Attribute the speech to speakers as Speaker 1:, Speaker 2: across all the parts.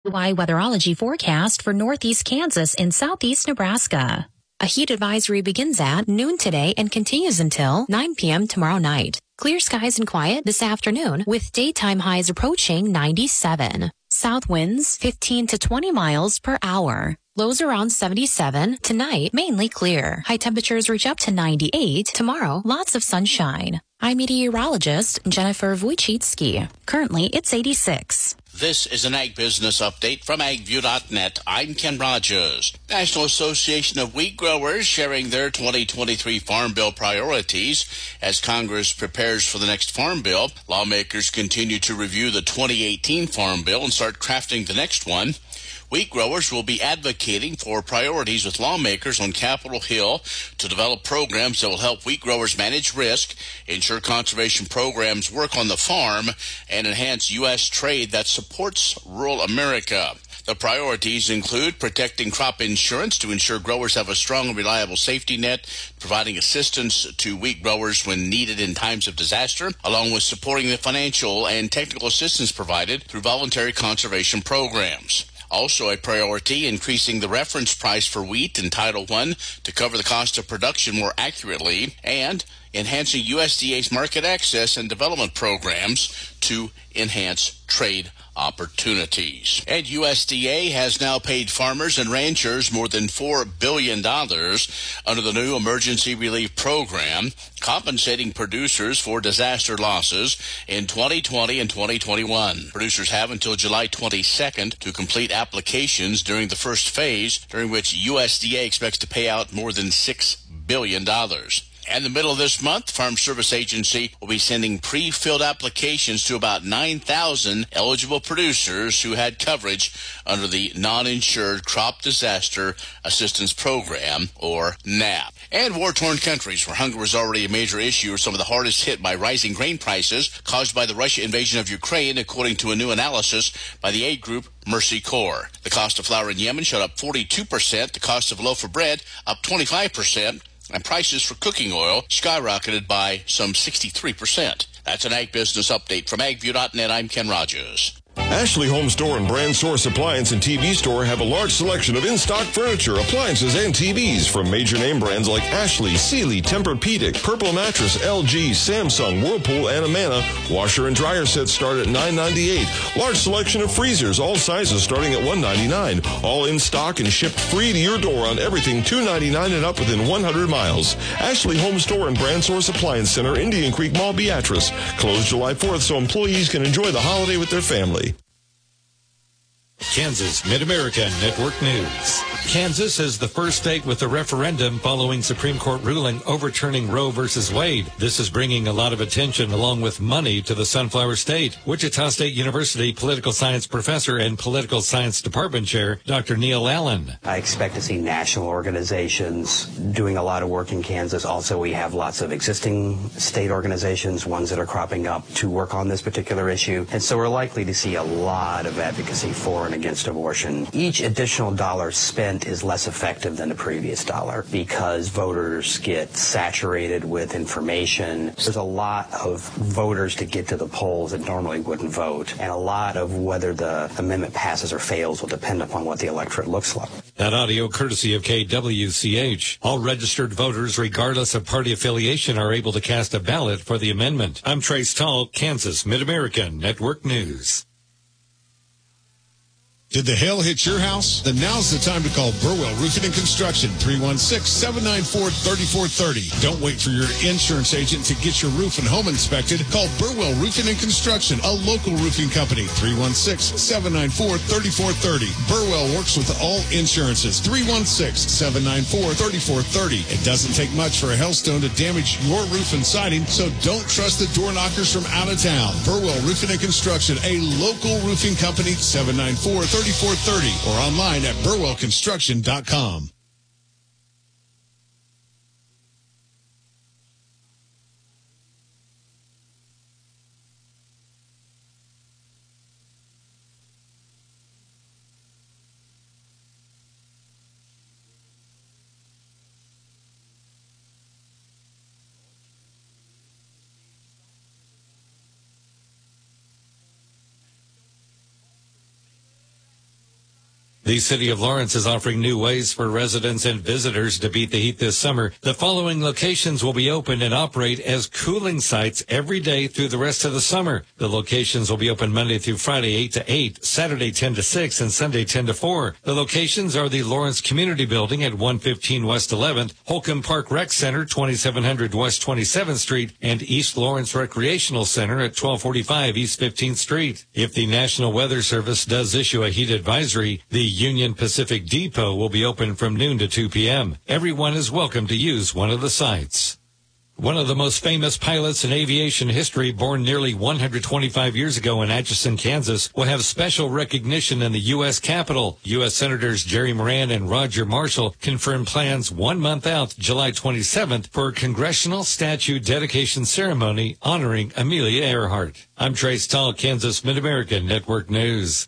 Speaker 1: Weatherology forecast for northeast Kansas and southeast Nebraska. A heat advisory begins at noon today and continues until 9 p.m. tomorrow night. Clear skies and quiet this afternoon with daytime highs approaching 97. South winds 15 to 20 miles per hour. Lows around 77. Tonight, mainly clear. High temperatures reach up to 98. Tomorrow, lots of sunshine. I'm meteorologist Jennifer Wojcicki. Currently, it's 86.
Speaker 2: This is an Ag Business Update from AgView.net. I'm Ken Rogers. National Association of Wheat Growers sharing their 2023 Farm Bill priorities. As Congress prepares for the next Farm Bill, lawmakers continue to review the 2018 Farm Bill and start crafting the next one. Wheat growers will be advocating for priorities with lawmakers on Capitol Hill to develop programs that will help wheat growers manage risk, ensure conservation programs work on the farm, and enhance U.S. trade that supports rural America. The priorities include protecting crop insurance to ensure growers have a strong and reliable safety net, providing assistance to wheat growers when needed in times of disaster, along with supporting the financial and technical assistance provided through voluntary conservation programs. Also a priority, increasing the reference price for wheat in Title I to cover the cost of production more accurately, and enhancing USDA's market access and development programs to enhance trade opportunities. And USDA has now paid farmers and ranchers more than $4 billion under the new Emergency Relief Program, compensating producers for disaster losses in 2020 and 2021. Producers have until July 22nd to complete applications during the first phase, during which USDA expects to pay out more than $6 billion. In the middle of this month, Farm Service Agency will be sending pre-filled applications to about 9,000 eligible producers who had coverage under the Non-Insured Crop Disaster Assistance Program, or NAP. And war-torn countries, where hunger is already a major issue, are some of the hardest hit by rising grain prices caused by the Russia invasion of Ukraine, according to a new analysis by the aid group Mercy Corps. The cost of flour in Yemen shot up 42%, the cost of a loaf of bread up 25%, and prices for cooking oil skyrocketed by some 63%. That's an Ag Business Update from AgView.net. I'm Ken Rogers.
Speaker 3: Ashley Home Store and Brand Source Appliance and TV Store have a large selection of in-stock furniture, appliances, and TVs from major name brands like Ashley, Sealy, Tempur-Pedic, Purple Mattress, LG, Samsung, Whirlpool, and Amana. Washer and dryer sets start at $9.98. Large selection of freezers, all sizes starting at $199. All in stock and shipped free to your door on everything $299 and up within 100 miles. Ashley Home Store and Brand Source Appliance Center, Indian Creek Mall, Beatrice. Closed July 4th so employees can enjoy the holiday with their family.
Speaker 4: Kansas Mid-America Network News. Kansas is the first state with a referendum following Supreme Court ruling overturning Roe v. Wade. This is bringing a lot of attention along with money to the Sunflower State. Wichita State University political science professor and political science department chair, Dr. Neil Allen.
Speaker 5: I expect to see national organizations doing a lot of work in Kansas. Also, we have lots of existing state organizations, ones that are cropping up to work on this particular issue. And so we're likely to see a lot of advocacy for and against abortion. Each additional dollar spent is less effective than the previous dollar because voters get saturated with information. There's a lot of voters to get to the polls that normally wouldn't vote, and a lot of whether the amendment passes or fails will depend upon what the electorate looks like.
Speaker 4: That audio courtesy of KWCH. All registered voters, regardless of party affiliation, are able to cast a ballot for the amendment. I'm Trace Tall, Kansas Mid-America Network News.
Speaker 6: Did the hail hit your house? Then now's the time to call Burwell Roofing and Construction, 316-794-3430. Don't wait for your insurance agent to get your roof and home inspected. Call Burwell Roofing and Construction, a local roofing company, 316-794-3430. Burwell works with all insurances, 316-794-3430. It doesn't take much for a hailstone to damage your roof and siding, so don't trust the door knockers from out of town. Burwell Roofing and Construction, a local roofing company, 794-3430. Or online at burwellconstruction.com.
Speaker 4: The city of Lawrence is offering new ways for residents and visitors to beat the heat this summer. The following locations will be open and operate as cooling sites every day through the rest of the summer. The locations will be open Monday through Friday 8 to 8, Saturday 10 to 6, and Sunday 10 to 4. The locations are the Lawrence Community Building at 115 West 11th, Holcomb Park Rec Center, 2700 West 27th Street, and East Lawrence Recreational Center at 1245 East 15th Street. If the National Weather Service does issue a heat advisory, the Union Pacific Depot will be open from noon to 2 p.m. Everyone is welcome to use one of the sites. One of the most famous pilots in aviation history, born nearly 125 years ago in Atchison, Kansas, will have special recognition in the U.S. Capitol. U.S. Senators Jerry Moran and Roger Marshall confirmed plans 1 month out, July 27th, for a congressional statue dedication ceremony honoring Amelia Earhart. I'm Trace Tall, Kansas Mid-America Network News.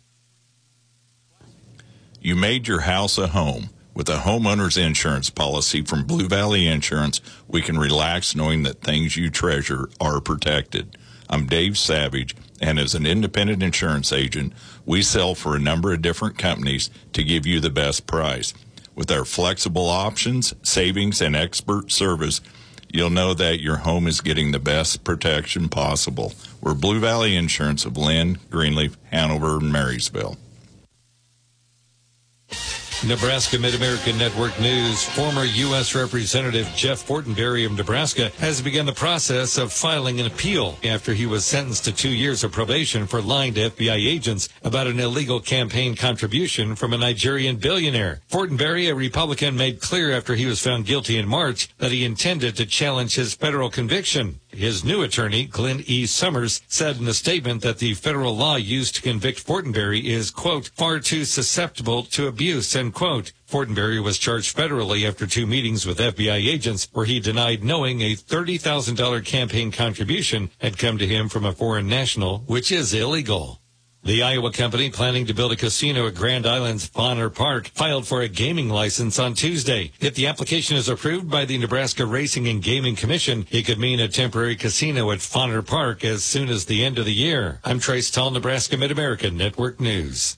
Speaker 7: You made your house a home. With a homeowner's insurance policy from Blue Valley Insurance, we can relax knowing that things you treasure are protected. I'm Dave Savage, and as an independent insurance agent, we sell for a number of different companies to give you the best price. With our flexible options, savings, and expert service, you'll know that your home is getting the best protection possible. We're Blue Valley Insurance of Lynn, Greenleaf, Hanover, and Marysville.
Speaker 4: Nebraska Mid-American Network News. Former U.S. Representative Jeff Fortenberry of Nebraska has begun the process of filing an appeal after he was sentenced to 2 years of probation for lying to FBI agents about an illegal campaign contribution from a Nigerian billionaire. Fortenberry, a Republican, made clear after he was found guilty in March that he intended to challenge his federal conviction. His new attorney, Glenn E. Summers, said in a statement that the federal law used to convict Fortenberry is, quote, far too susceptible to abuse, end quote. Fortenberry was charged federally after 2 meetings with FBI agents where he denied knowing a $30,000 campaign contribution had come to him from a foreign national, which is illegal. The Iowa company planning to build a casino at Grand Island's Fauner Park filed for a gaming license on Tuesday. If the application is approved by the Nebraska Racing and Gaming Commission, it could mean a temporary casino at Fauner Park as soon as the end of the year. I'm Trace Tall, Nebraska Mid-American Network News.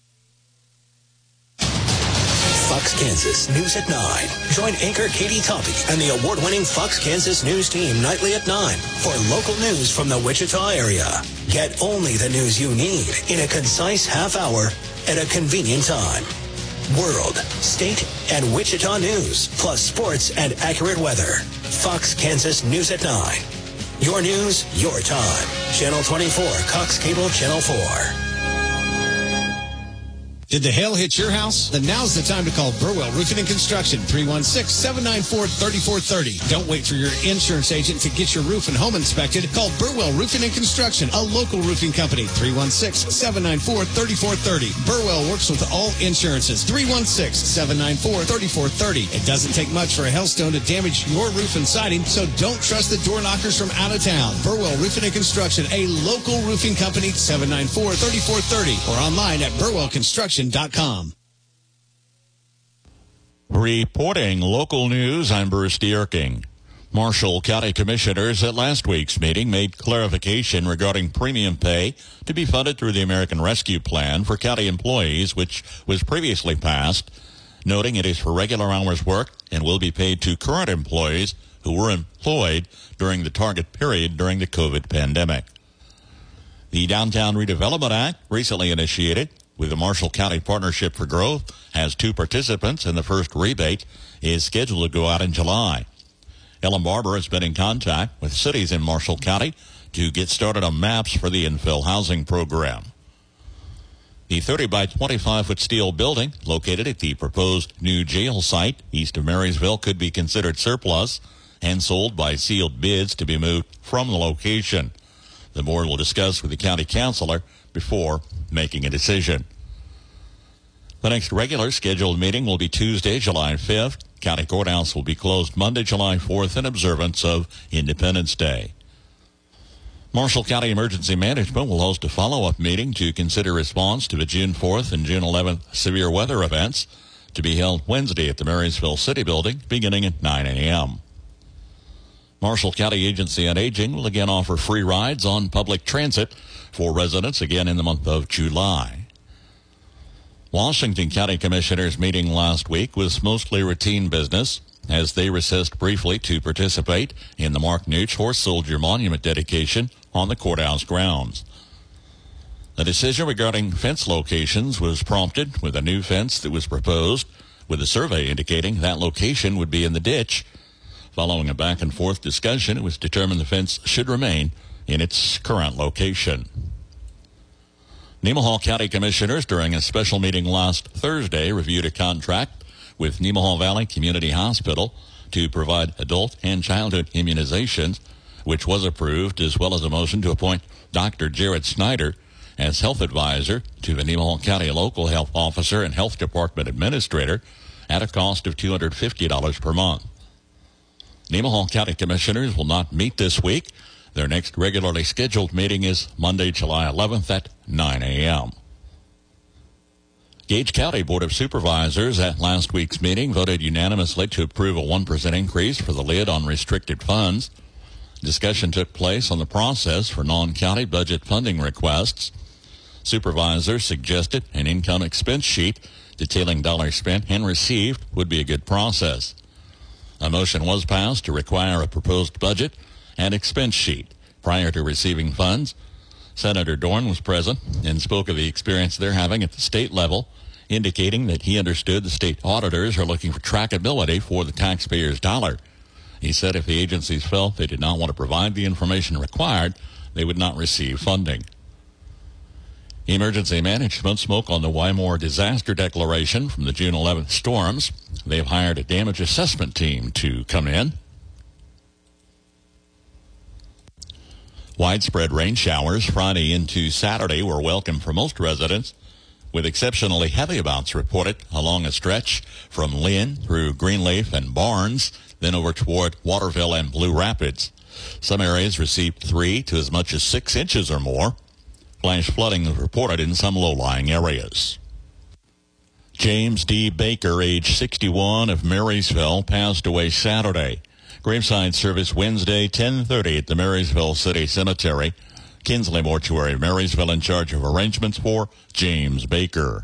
Speaker 8: Fox Kansas News at 9. Join anchor Katie Toppy and the award-winning Fox Kansas News team nightly at 9 for local news from the Wichita area. Get only the news you need in a concise half hour at a convenient time. World, state, and Wichita news, plus sports and accurate weather. Fox Kansas News at 9. Your news, your time. Channel 24, Cox Cable Channel 4.
Speaker 6: Did the hail hit your house? Then now's the time to call Burwell Roofing and Construction, 316-794-3430. Don't wait for your insurance agent to get your roof and home inspected. Call Burwell Roofing and Construction, a local roofing company, 316-794-3430. Burwell works with all insurances, 316-794-3430. It doesn't take much for a hailstone to damage your roof and siding, so don't trust the door knockers from out of town. Burwell Roofing and Construction, a local roofing company, 794-3430, or online at burwellconstruction.com.
Speaker 9: Reporting local news, I'm Bruce Dierking. Marshall County Commissioners at last week's meeting made clarification regarding premium pay to be funded through the American Rescue Plan for county employees, which was previously passed, noting it is for regular hours worked and will be paid to current employees who were employed during the target period during the COVID pandemic. The Downtown Redevelopment Act, recently initiated with the Marshall County Partnership for Growth, has 2 participants, and the first rebate is scheduled to go out in July. Ellen Barber has been in contact with cities in Marshall County to get started on maps for the infill housing program. The 30 by 25-foot steel building located at the proposed new jail site east of Marysville could be considered surplus and sold by sealed bids to be moved from the location. The board will discuss with the county councilor before making a decision. The next regular scheduled meeting will be Tuesday, July 5th. County Courthouse will be closed Monday, July 4th in observance of Independence Day. Marshall County Emergency Management will host a follow-up meeting to consider response to the June 4th and June 11th severe weather events to be held Wednesday at the Marysville City Building beginning at 9 a.m. Marshall County Agency on Aging will again offer free rides on public transit for residents again in the month of July. Washington County Commissioners' meeting last week was mostly routine business as they recessed briefly to participate in the Mark Nooch Horse Soldier Monument dedication on the courthouse grounds. The decision regarding fence locations was prompted with a new fence that was proposed, with a survey indicating that location would be in the ditch. Following a back-and-forth discussion, it was determined the fence should remain in its current location. Nemaha County Commissioners, during a special meeting last Thursday, reviewed a contract with Nemaha Valley Community Hospital to provide adult and childhood immunizations, which was approved, as well as a motion to appoint Dr. Jared Snyder as health advisor to the Nemaha County local health officer and health department administrator at a cost of $250 per month. Nemaha County Commissioners will not meet this week. Their next regularly scheduled meeting is Monday, July 11th at 9 a.m. Gage County Board of Supervisors at last week's meeting voted unanimously to approve a 1% increase for the lid on restricted funds. Discussion took place on the process for non-county budget funding requests. Supervisors suggested an income expense sheet detailing dollars spent and received would be a good process. A motion was passed to require a proposed budget and expense sheet prior to receiving funds. Senator Dorn was present and spoke of the experience they're having at the state level, indicating that he understood the state auditors are looking for trackability for the taxpayer's dollar. He said if the agencies felt they did not want to provide the information required, they would not receive funding. Emergency management spoke on the Wymore disaster declaration from the June 11th storms. They've hired a damage assessment team to come in. Widespread rain showers Friday into Saturday were welcome for most residents, with exceptionally heavy amounts reported along a stretch from Lynn through Greenleaf and Barnes, then over toward Waterville and Blue Rapids. Some areas received 3 to as much as 6 inches or more. Flash flooding was reported in some low-lying areas. James D. Baker, age 61, of Marysville, passed away Saturday. Graveside service Wednesday, 10:30 at the Marysville City Cemetery. Kinsley Mortuary, Marysville, in charge of arrangements for James Baker.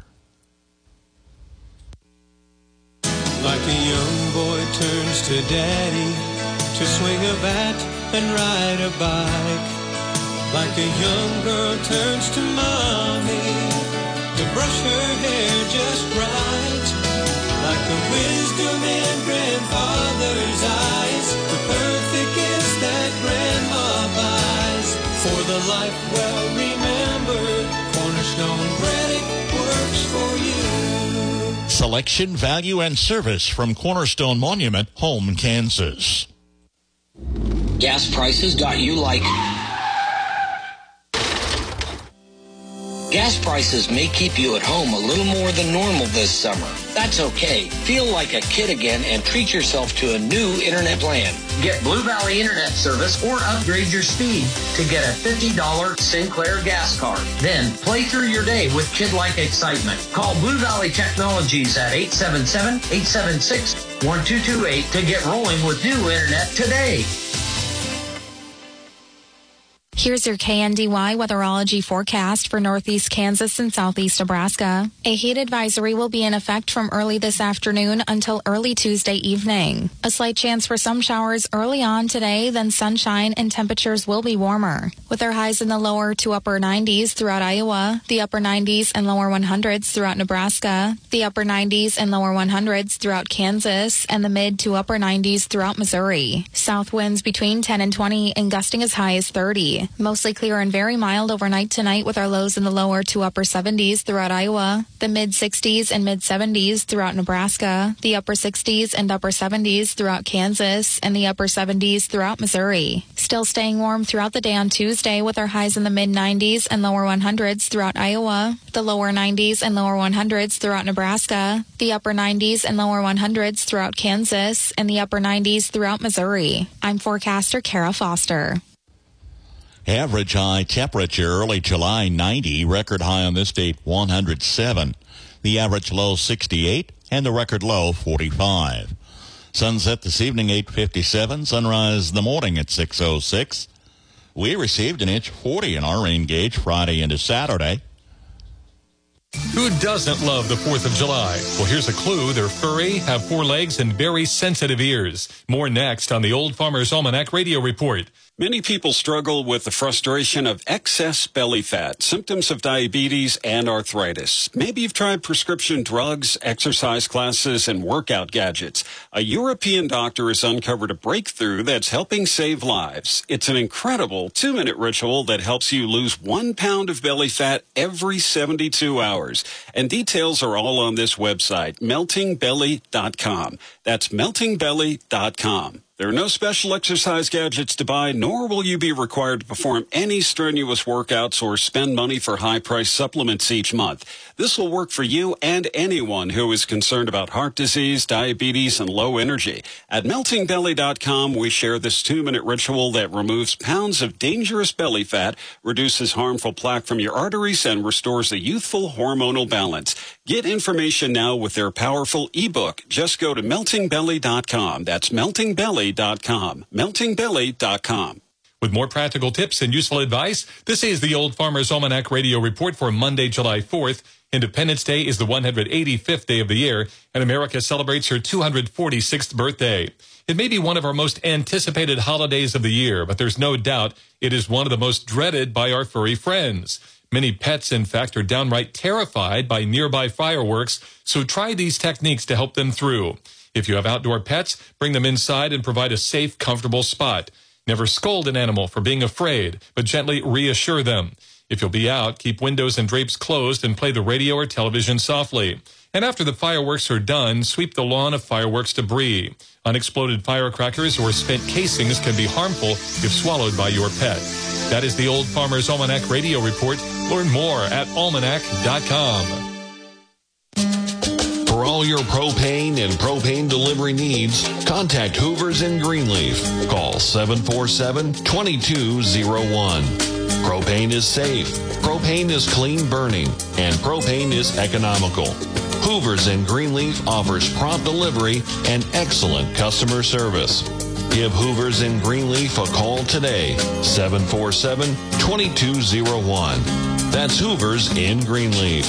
Speaker 10: Like a young boy turns to daddy to swing a bat and ride a bike. Like a young girl turns to mommy to brush her hair just right. Like the wisdom in grandfather's eyes, the perfect kiss that grandma buys. For the life well remembered, Cornerstone Credit works for you.
Speaker 9: Selection, value, and service from Cornerstone Monument, Home, Kansas.
Speaker 8: Gas prices got you like... Gas prices may keep you at home a little more than normal this summer. That's okay. Feel like a kid again and treat yourself to a new internet plan. Get Blue Valley Internet service or upgrade your speed to get a $50 Sinclair gas card. Then play through your day with kid-like excitement. Call Blue Valley Technologies at 877-876-1228 to get rolling with new internet today.
Speaker 11: Here's your KNDY weatherology forecast for northeast Kansas and southeast Nebraska. A heat advisory will be in effect from early this afternoon until early Tuesday evening. A slight chance for some showers early on today, then sunshine and temperatures will be warmer. With our highs in the lower to upper 90s throughout Iowa, the upper 90s and lower 100s throughout Nebraska, the upper 90s and lower 100s throughout Kansas, and the mid to upper 90s throughout Missouri. South winds between 10 and 20 and gusting as high as 30. Mostly clear and very mild overnight tonight with our lows in the lower to upper 70s throughout Iowa, the mid 60s and mid 70s throughout Nebraska, the upper 60s and upper 70s throughout Kansas, and the upper 70s throughout Missouri. Still staying warm throughout the day on Tuesday with our highs in the mid 90s and lower 100s throughout Iowa, the lower 90s and lower 100s throughout Nebraska, the upper 90s and lower 100s throughout Kansas, and the upper 90s throughout Missouri. I'm forecaster Kara Foster.
Speaker 9: Average high temperature early July 90, record high on this date 107. The average low 68 and the record low 45. Sunset this evening 8:57, sunrise in the morning at 6:06. We received an inch 40 in our rain gauge Friday into Saturday.
Speaker 12: Who doesn't love the 4th of July? Well, here's a clue. They're furry, have 4 legs, and very sensitive ears. More next on the Old Farmer's Almanac Radio Report.
Speaker 13: Many people struggle with the frustration of excess belly fat, symptoms of diabetes and arthritis. Maybe you've tried prescription drugs, exercise classes, and workout gadgets. A European doctor has uncovered a breakthrough that's helping save lives. It's an incredible 2-minute ritual that helps you lose 1 pound of belly fat every 72 hours. And details are all on this website, meltingbelly.com. That's meltingbelly.com. There are no special exercise gadgets to buy, nor will you be required to perform any strenuous workouts or spend money for high-priced supplements each month. This will work for you and anyone who is concerned about heart disease, diabetes, and low energy. At meltingbelly.com, we share this 2-minute ritual that removes pounds of dangerous belly fat, reduces harmful plaque from your arteries, and restores a youthful hormonal balance. Get information now with their powerful ebook. Just go to meltingbelly.com. That's meltingbelly.com. meltingbelly.com.
Speaker 12: With more practical tips and useful advice, this is the Old Farmer's Almanac Radio Report for Monday, July 4th. Independence Day is the 185th day of the year, and America celebrates her 246th birthday. It may be one of our most anticipated holidays of the year, but there's no doubt it is one of the most dreaded by our furry friends. Many pets, in fact, are downright terrified by nearby fireworks, so try these techniques to help them through. If you have outdoor pets, bring them inside and provide a safe, comfortable spot. Never scold an animal for being afraid, but gently reassure them. If you'll be out, keep windows and drapes closed and play the radio or television softly. And after the fireworks are done, sweep the lawn of fireworks debris. Unexploded firecrackers or spent casings can be harmful if swallowed by your pet. That is the Old Farmer's Almanac Radio Report. Learn more at almanac.com.
Speaker 3: For all your propane and propane delivery needs, contact Hoovers in Greenleaf. Call 747-2201. Propane is safe, propane is clean burning, and propane is economical. Hoovers in Greenleaf offers prompt delivery and excellent customer service. Give Hoovers in Greenleaf a call today, 747-2201. That's Hoovers in Greenleaf.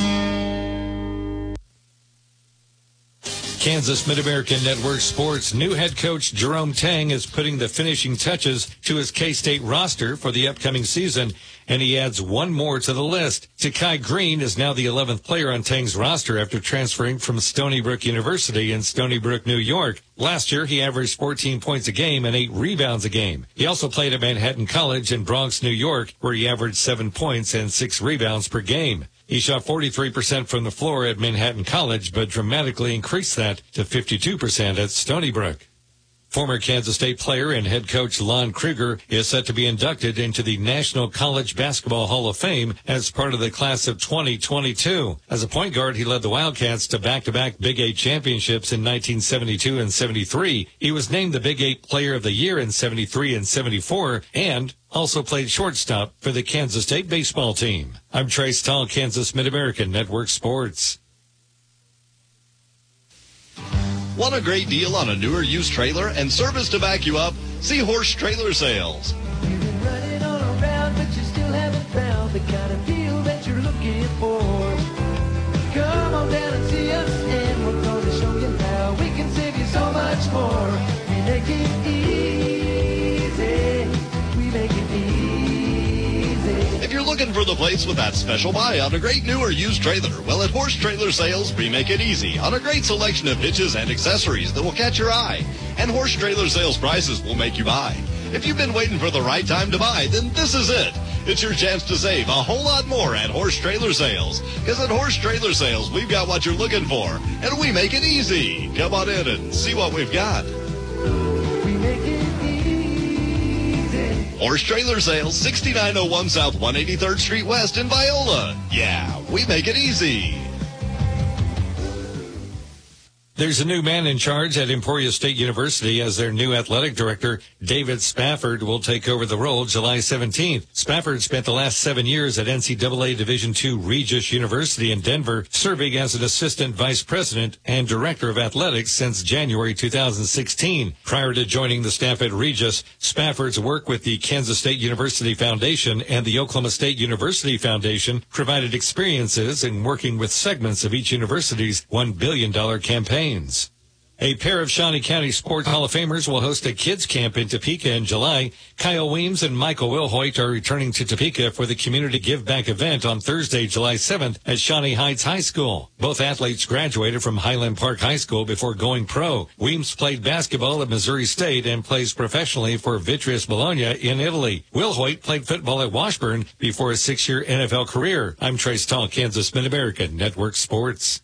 Speaker 4: Kansas Mid-American Network Sports' new head coach Jerome Tang is putting the finishing touches to his K-State roster for the upcoming season, and he adds one more to the list. Takai Green is now the 11th player on Tang's roster after transferring from Stony Brook University in Stony Brook, New York. Last year, he averaged 14 points a game and 8 rebounds a game. He also played at Manhattan College in Bronx, New York, where he averaged 7 points and 6 rebounds per game. He shot 43% from the floor at Manhattan College, but dramatically increased that to 52% at Stony Brook. Former Kansas State player and head coach Lon Kruger is set to be inducted into the National College Basketball Hall of Fame as part of the class of 2022. As a point guard, he led the Wildcats to back-to-back Big 8 championships in 1972 and 73. He was named the Big 8 Player of the Year in 73 and 74, and also played shortstop for the Kansas State baseball team. I'm Trey Stahl, Kansas Mid-American Network Sports.
Speaker 14: Want a great deal on a newer used trailer and service to back you up? See Horse Trailer Sales.
Speaker 10: You've been running all around, but you still haven't found the kind of deal that you're looking for. Come on down and see us, and we're going to show you how we can save you so much more. We make it easy. We make it easy.
Speaker 14: If you're looking for the place with that special buy on a great new or used trailer, well, at Horse Trailer Sales, we make it easy on a great selection of hitches and accessories that will catch your eye. And Horse Trailer Sales prices will make you buy. If you've been waiting for the right time to buy, then this is it. It's your chance to save a whole lot more at Horse Trailer Sales. Because at Horse Trailer Sales, we've got what you're looking for, and we make it easy. Come on in and see what we've got.
Speaker 10: We make it easy.
Speaker 14: Horse Trailer Sales, 6901 South 183rd Street West in Viola. Yeah, we make it easy.
Speaker 4: There's a new man in charge at Emporia State University as their new athletic director. David Spafford will take over the role July 17th. Spafford spent the last 7 years at NCAA Division II Regis University in Denver, serving as an assistant vice president and director of athletics since January 2016. Prior to joining the staff at Regis, Spafford's work with the Kansas State University Foundation and the Oklahoma State University Foundation provided experiences in working with segments of each university's $1 billion campaign. A pair of Shawnee County Sport Hall of Famers will host a kids camp in Topeka in July. Kyle Weems and Michael Wilhoit are returning to Topeka for the Community Give Back event on Thursday, July 7th at Shawnee Heights High School. Both athletes graduated from Highland Park High School before going pro. Weems played basketball at Missouri State and plays professionally for Vitreous Bologna in Italy. Wilhoit played football at Washburn before a 6-year NFL career. I'm Trace Tall, Kansas Mid-America Network Sports.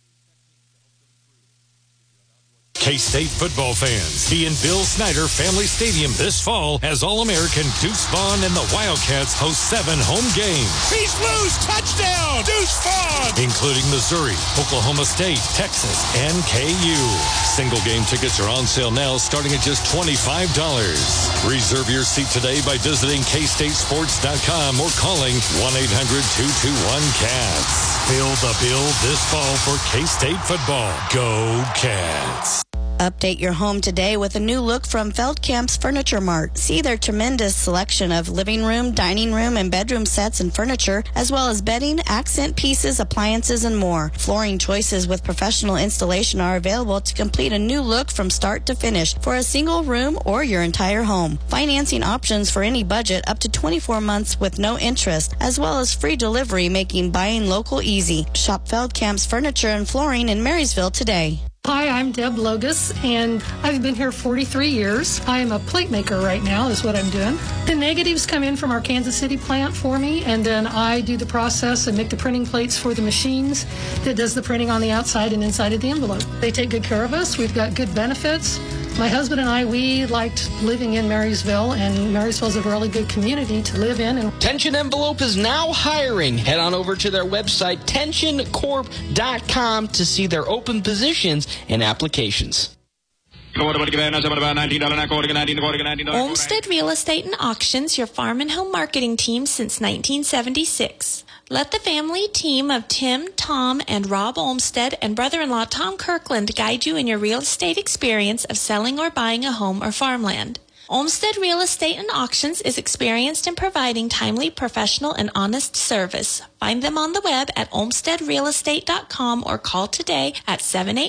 Speaker 15: K-State football fans, be in Bill Snyder Family Stadium this fall as All-American Deuce Vaughn and the Wildcats host 7 home games.
Speaker 16: He's loose! Touchdown! Deuce Vaughn!
Speaker 15: Including Missouri, Oklahoma State, Texas, and KU. Single game tickets are on sale now starting at just $25. Reserve your seat today by visiting KStateSports.com or calling 1-800-221-CATS. Fill the bill this fall for K-State football. Go Cats!
Speaker 17: Update your home today with a new look from Feldkamp's Furniture Mart. See their tremendous selection of living room, dining room, and bedroom sets and furniture, as well as bedding, accent pieces, appliances, and more. Flooring choices with professional installation are available to complete a new look from start to finish for a single room or your entire home. Financing options for any budget up to 24 months with no interest, as well as free delivery, making buying local easy. Shop Feldkamp's Furniture and Flooring in Marysville today.
Speaker 18: Hi, I'm Deb Logus, and I've been here 43 years. I am a plate maker right now, is what I'm doing. The negatives come in from our Kansas City plant for me, and then I do the process and make the printing plates for the machines that does the printing on the outside and inside of the envelope. They take good care of us. We've got good benefits. My husband and I, we liked living in Marysville, and Marysville's a really good community to live in. And
Speaker 19: Tension Envelope is now hiring. Head on over to their website, tensioncorp.com, to see their open positions and applications.
Speaker 20: Olmsted Real Estate and Auctions, your farm and home marketing team since 1976. Let the family team of Tim, Tom, and Rob Olmsted and brother-in-law Tom Kirkland guide you in your real estate experience of selling or buying a home or farmland. Olmsted Real Estate and Auctions is experienced in providing timely, professional, and honest service. Find them on the web at olmstedrealestate.com or call today at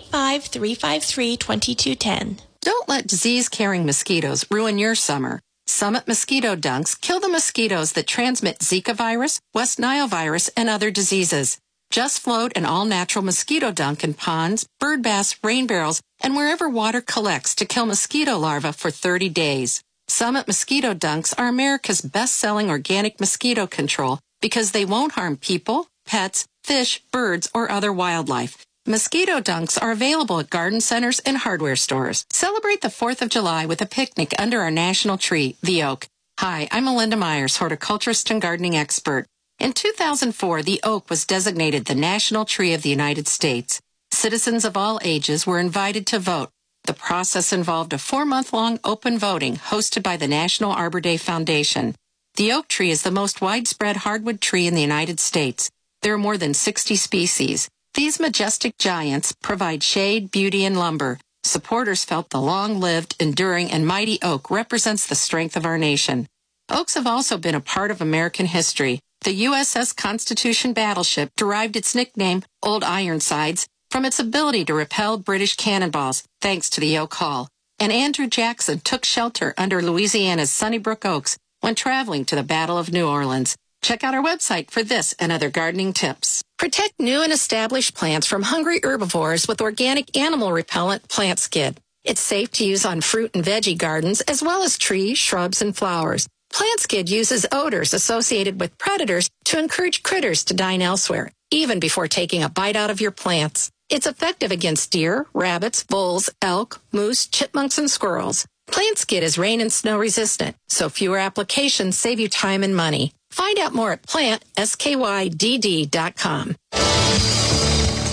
Speaker 20: 785-353-2210.
Speaker 21: Don't let disease-carrying mosquitoes ruin your summer. Summit Mosquito Dunks kill the mosquitoes that transmit Zika virus, West Nile virus, and other diseases. Just float an all-natural mosquito dunk in ponds, bird baths, rain barrels, and wherever water collects to kill mosquito larvae for 30 days. Summit Mosquito Dunks are America's best-selling organic mosquito control because they won't harm people, pets, fish, birds, or other wildlife. Mosquito Dunks are available at garden centers and hardware stores. Celebrate the 4th of July with a picnic under our national tree, the oak. Hi, I'm Melinda Myers, horticulturist and gardening expert. In 2004, the oak was designated the national tree of the United States. Citizens of all ages were invited to vote. The process involved a 4-month-long open voting hosted by the National Arbor Day Foundation. The oak tree is the most widespread hardwood tree in the United States. There are more than 60 species. These majestic giants provide shade, beauty, and lumber. Supporters felt the long-lived, enduring, and mighty oak represents the strength of our nation. Oaks have also been a part of American history. The USS Constitution battleship derived its nickname, Old Ironsides, from its ability to repel British cannonballs, thanks to the Oak Hall. And Andrew Jackson took shelter under Louisiana's Sunnybrook Oaks when traveling to the Battle of New Orleans. Check out our website for this and other gardening tips. Protect new and established plants from hungry herbivores with organic animal repellent Plant Skid. It's safe to use on fruit and veggie gardens as well as trees, shrubs, and flowers. Plant Skid uses odors associated with predators to encourage critters to dine elsewhere, even before taking a bite out of your plants. It's effective against deer, rabbits, bulls, elk, moose, chipmunks, and squirrels. Plant Skid is rain and snow resistant, so fewer applications save you time and money. Find out more at plantskydd.com.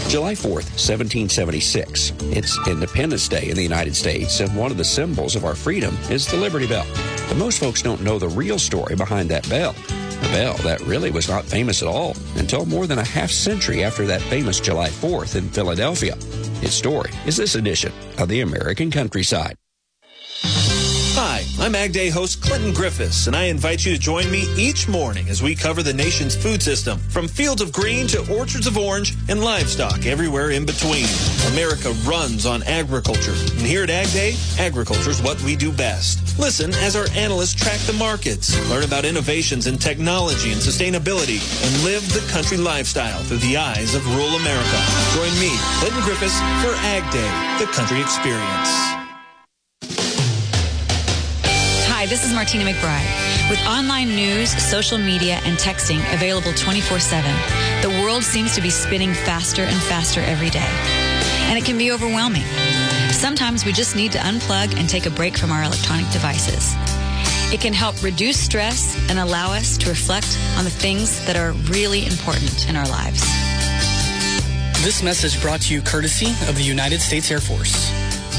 Speaker 1: July 4th, 1776. It's Independence Day in the United States, and one of the symbols of our freedom is the Liberty Bell. But most folks don't know the real story behind that bell. A bell that really was not famous at all until more than a half century after that famous July 4th in Philadelphia. Its story is this edition of the American Countryside.
Speaker 22: Hi, I'm Ag Day host Clinton Griffiths, and I invite you to join me each morning as we cover the nation's food system, from fields of green to orchards of orange and livestock everywhere in between. America runs on agriculture, and here at Ag Day, agriculture is what we do best. Listen as our analysts track the markets, learn about innovations in technology and sustainability, and live the country lifestyle through the eyes of rural America. Join me, Clinton Griffiths, for Ag Day, the country experience.
Speaker 23: Hi, this is Martina McBride. With online news, social media, and texting available 24/7, the world seems to be spinning faster and faster every day. And it can be overwhelming. Sometimes we just need to unplug and take a break from our electronic devices. It can help reduce stress and allow us to reflect on the things that are really important in our lives.
Speaker 24: This message brought to you courtesy of the United States Air Force.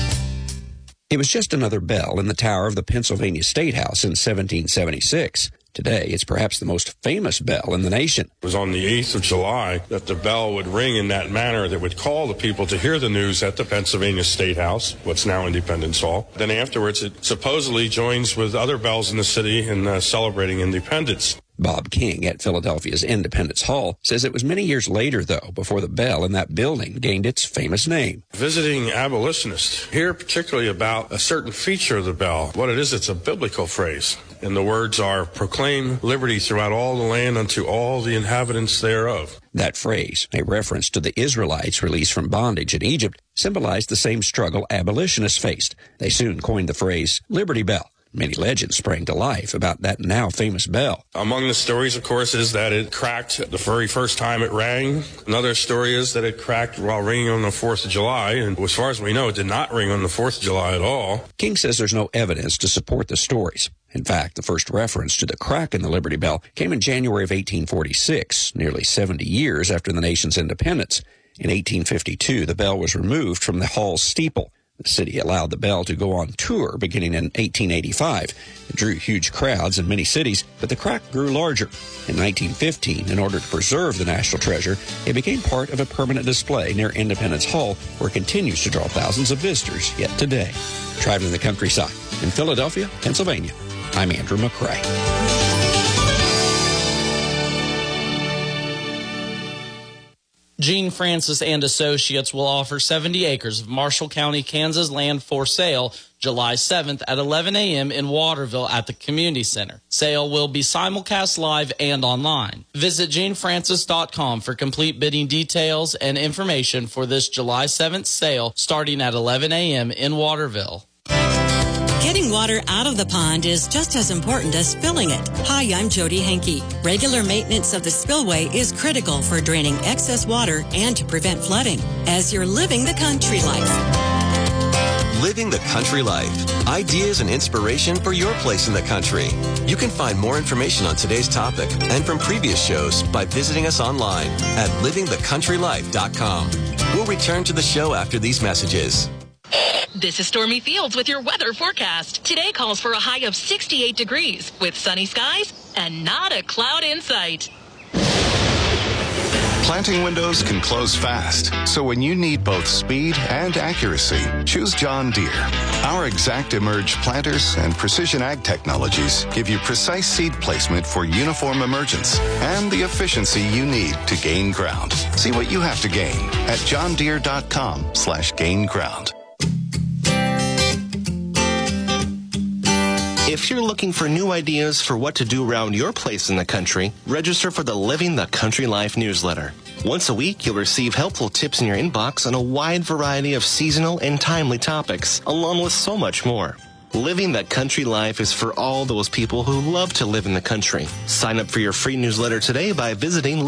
Speaker 1: It was just another bell in the tower of the Pennsylvania State House in 1776. Today, it's perhaps the most famous bell in the nation.
Speaker 25: It was on the 8th of July that the bell would ring in that manner that would call the people to hear the news at the Pennsylvania State House, what's now Independence Hall. Then afterwards, it supposedly joins with other bells in the city in celebrating independence.
Speaker 1: Bob King at Philadelphia's Independence Hall says it was many years later, though, before the bell in that building gained its famous name.
Speaker 25: Visiting abolitionists hear particularly about a certain feature of the bell. What it is, it's a biblical phrase. And the words are, proclaim liberty throughout all the land unto all the inhabitants thereof.
Speaker 1: That phrase, a reference to the Israelites released from bondage in Egypt, symbolized the same struggle abolitionists faced. They soon coined the phrase Liberty Bell. Many legends sprang to life about that now famous bell.
Speaker 25: Among the stories, of course, is that it cracked the very first time it rang. Another story is that it cracked while ringing on the 4th of July. And as far as we know, it did not ring on the 4th of July at all.
Speaker 1: King says there's no evidence to support the stories. In fact, the first reference to the crack in the Liberty Bell came in January of 1846, nearly 70 years after the nation's independence. In 1852, the bell was removed from the hall's steeple. The city allowed the bell to go on tour beginning in 1885. It drew huge crowds in many cities, but the crack grew larger. In 1915, in order to preserve the national treasure, it became part of a permanent display near Independence Hall, where it continues to draw thousands of visitors yet today. Traveling the countryside in Philadelphia, Pennsylvania, I'm Andrew McCrae.
Speaker 26: Gene Francis and Associates will offer 70 acres of Marshall County, Kansas land for sale July 7th at 11 a.m. in Waterville at the Community Center. Sale will be simulcast live and online. Visit genefrancis.com for complete bidding details and information for this July 7th sale starting at 11 a.m. in Waterville.
Speaker 27: Getting water out of the pond is just as important as filling it. Hi, I'm Jody Henke. Regular maintenance of the spillway is critical for draining excess water and to prevent flooding as you're living the country life.
Speaker 28: Living the country life. Ideas and inspiration for your place in the country. You can find more information on today's topic and from previous shows by visiting us online at livingthecountrylife.com. We'll return to the show after these messages.
Speaker 29: This is Stormy Fields with your weather forecast. Today calls for a high of 68 degrees with sunny skies and not a cloud in sight.
Speaker 30: Planting windows can close fast, so when you need both speed and accuracy, choose John Deere. Our Exact Emerge planters and precision ag technologies give you precise seed placement for uniform emergence and the efficiency you need to gain ground. See what you have to gain at johndeere.com/gain ground.
Speaker 31: If you're looking for new ideas for what to do around your place in the country, register for the Living the Country Life newsletter. Once a week, you'll receive helpful tips in your inbox on a wide variety of seasonal and timely topics, along with so much more. Living the Country Life is for all those people who love to live in the country. Sign up for your free newsletter today by visiting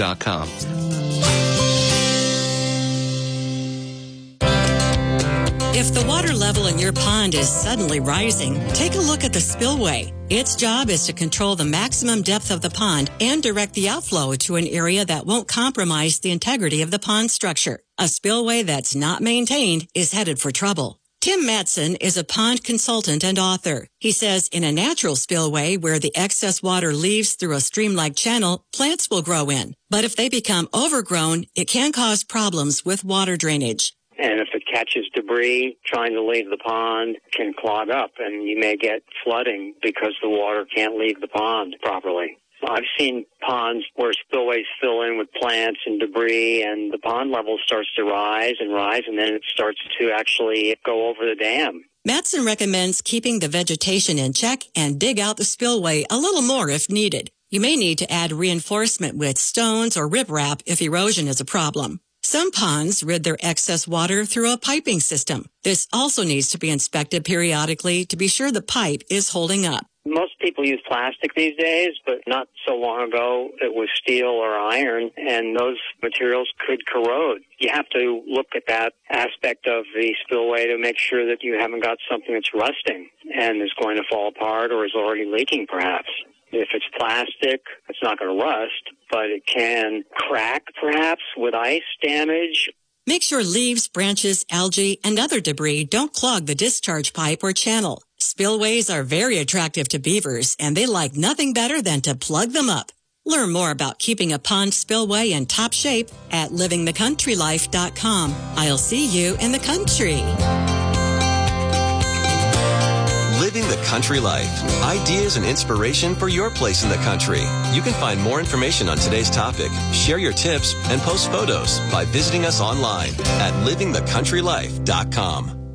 Speaker 31: livingthecountrylife.com.
Speaker 27: If the water level in your pond is suddenly rising, take a look at the spillway. Its job is to control the maximum depth of the pond and direct the outflow to an area that won't compromise the integrity of the pond structure. A spillway that's not maintained is headed for trouble. Tim Matson is a pond consultant and author. He says in a natural spillway where the excess water leaves through a stream-like channel, plants will grow in. But if they become overgrown, it can cause problems with water drainage.
Speaker 2: And if it catches debris trying to leave the pond, it can clog up, and you may get flooding because the water can't leave the pond properly. I've seen ponds where spillways fill in with plants and debris, and the pond level starts to rise, and then it starts to actually go over the dam.
Speaker 27: Matson recommends keeping the vegetation in check and dig out the spillway a little more if needed. You may need to add reinforcement with stones or riprap if erosion is a problem. Some ponds rid their excess water through a piping system. This also needs to be inspected periodically to be sure the pipe is holding up.
Speaker 2: Most people use plastic these days, but not so long ago it was steel or iron, and those materials could corrode. You have to look at that aspect of the spillway to make sure that you haven't got something that's rusting and is going to fall apart or is already leaking perhaps. If it's plastic, it's not going to rust, but it can crack perhaps with ice damage.
Speaker 27: Make sure leaves, branches, algae, and other debris don't clog the discharge pipe or channel. Spillways are very attractive to beavers, and they like nothing better than to plug them up. Learn more about keeping a pond spillway in top shape at livingthecountrylife.com. I'll see you in the country.
Speaker 28: Living the Country Life. Ideas and inspiration for your place in the country. You can find more information on today's topic, share your tips, and post photos by visiting us online at livingthecountrylife.com.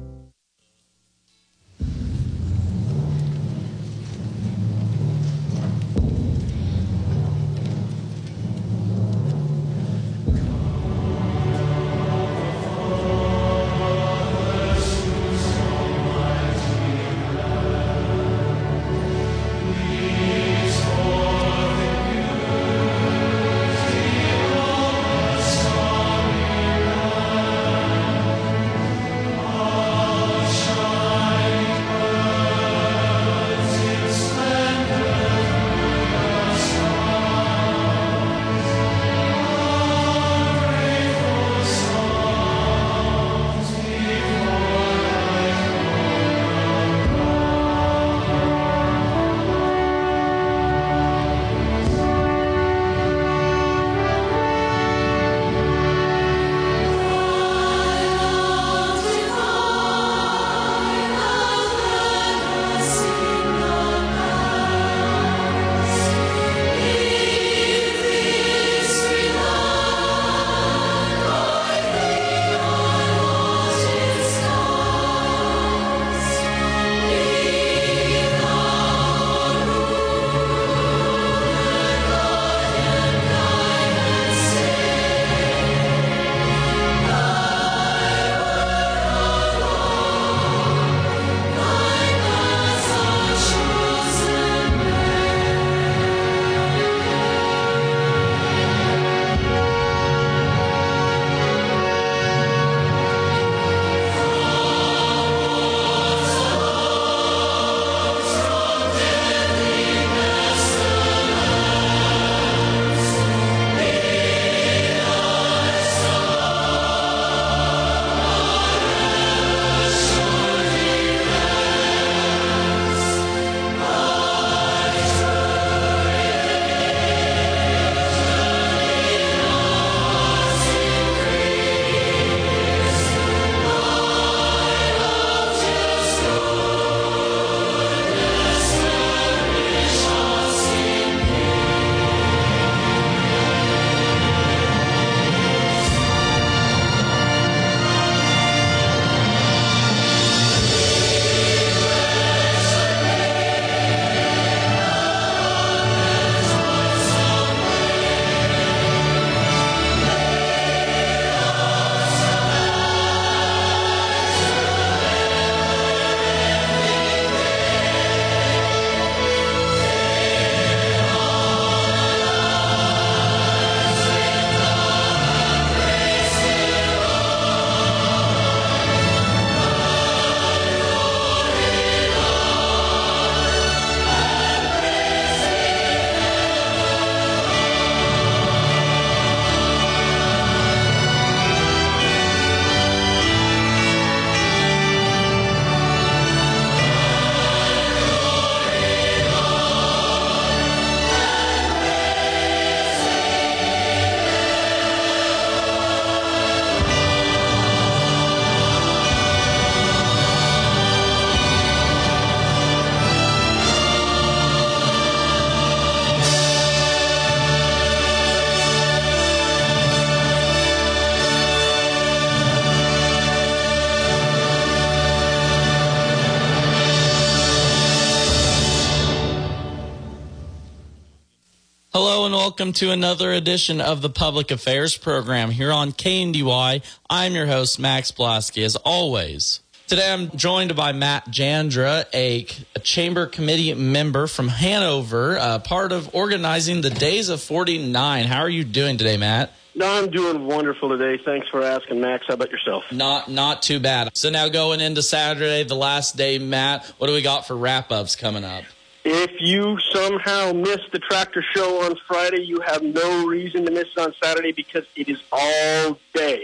Speaker 26: welcome to another edition of the Public Affairs program here on KNDY. I'm your host, Max Blasky, as always. Today I'm joined by Matt Jandra, a Chamber Committee member from Hanover, part of organizing the Days of 49. How are you doing today, Matt?
Speaker 3: No, I'm doing wonderful today. Thanks for asking, Max. How about yourself?
Speaker 26: Not too bad. So now going into Saturday, the last day, Matt, what do we got for wrap-ups coming up?
Speaker 3: If you somehow missed the tractor show on Friday, you have no reason to miss it on Saturday because it is all day.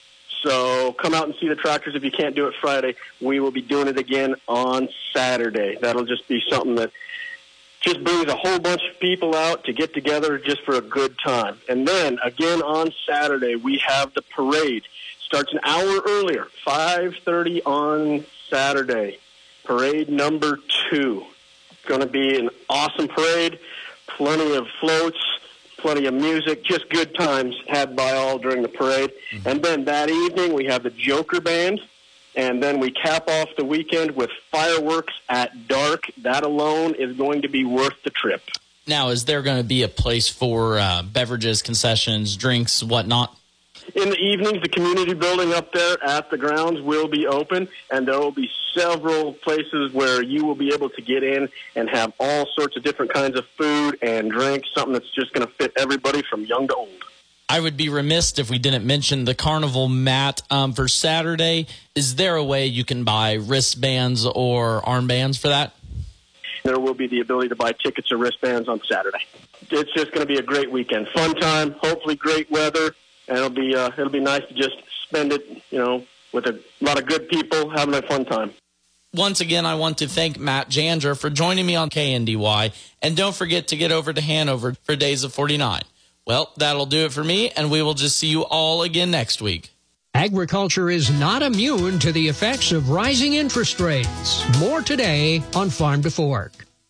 Speaker 3: So come out and see the tractors if you can't do it Friday. We will be doing it again on Saturday. That'll just be something that just brings a whole bunch of people out to get together just for a good time. And then, again, on Saturday, we have the parade. Starts an hour earlier, 5:30 on Saturday. Parade number 2. It's going to be an awesome parade, plenty of floats, plenty of music, just good times had by all during the parade. Mm-hmm. And then that evening, we have the Joker Band. And then we cap off the weekend with fireworks at dark. That alone is going to be worth the trip.
Speaker 26: Now, is there going to be a place for beverages, concessions, drinks, whatnot?
Speaker 3: In the evenings, the community building up there at the grounds will be open, and there will be several places where you will be able to get in and have all sorts of different kinds of food and drinks, something that's just going to fit everybody from young to old.
Speaker 26: I would be remiss if we didn't mention the carnival, Matt. For Saturday, is there a way you can buy wristbands or armbands for that?
Speaker 3: There will be the ability to buy tickets or wristbands on Saturday. It's just going to be a great weekend. Fun time, hopefully great weather, and it'll be nice to just spend it, with a lot of good people having a fun time.
Speaker 26: Once again, I want to thank Matt Jandra for joining me on KNDY, and don't forget to get over to Hanover for Days of 49. Well, that'll do it for me, and we will just see you all again next week.
Speaker 5: Agriculture is not immune to the effects of rising interest rates. More today on Farm to Fork.